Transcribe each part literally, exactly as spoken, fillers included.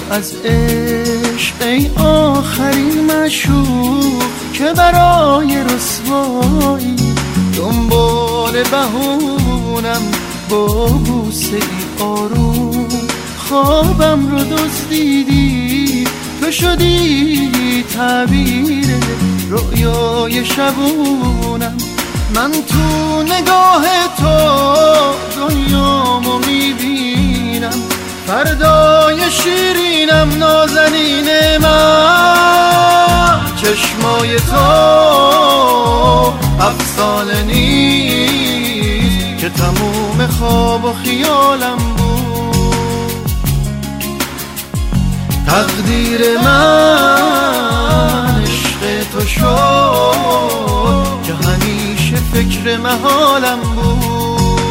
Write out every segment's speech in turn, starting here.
از عشق ای آخرین معشوق که برای رسوایی دنبال بهونم با بوسه ای آروم خوابم رو دزدیدی، تو شدی تعبیر رؤیای شبونم. من تو نگاه تو دنیامو میبینم، فردای شیرینم نازنین من. چشمای تو افسانه نیست که تموم خواب و خیالم بود. تقدیر من عشق تو شد که همیشه فکر محالم بود.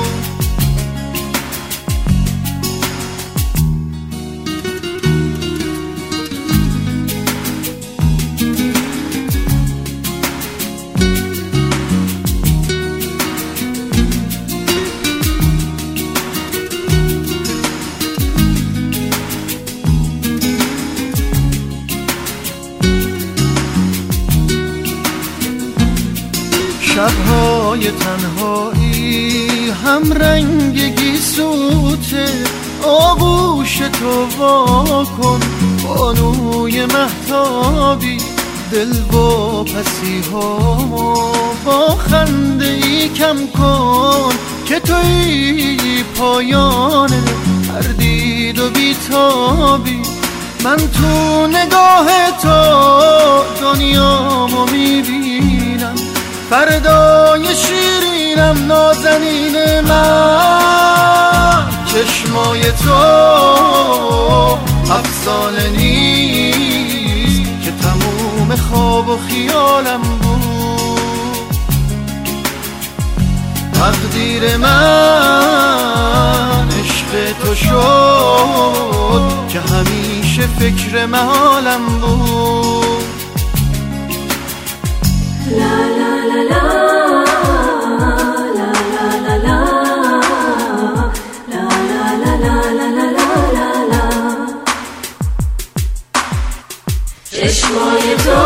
شب‌های تنهایی هم رنگ گیسوته، آغوش تو وا کن بانوی مهتابی. دل با پسی ها با خنده ای کم کن که توی پایان هر دید و بیتابی. من تو نگاه تو دنیامو میبینم، فردای شیرینم نازنین من. چشمای تو افسانه نیست که تموم خواب و خیالم بود. تقدیر من عشق تو شد که همیشه فکر محالم بود. لا لا لا لا لا لا لا چشمای تو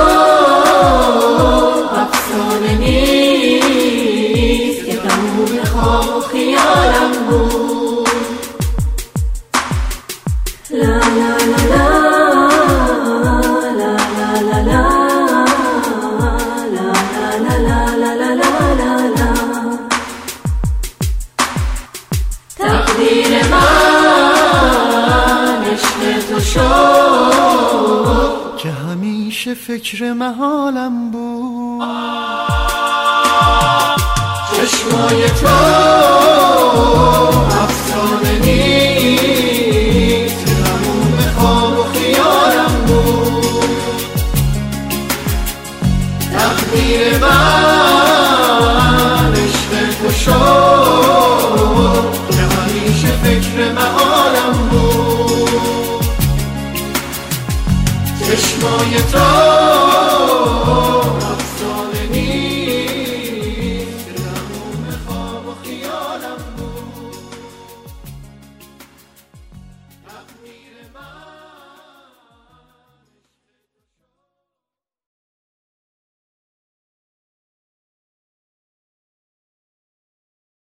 افسانه نیست که تموم خواب و خیالم بود. لا لا لا لا لا لا لا تقدیر من عشق تو شد که همیشه فکر محالم بود. چشمای تو افسانه نیست که تموم خواب و خیالم بود. تقدیر من عشق تو شد که همیشه فکر محالم بود. چشمای تو افسانه نیست که تموم خواب و خیالم بود. تقدیر من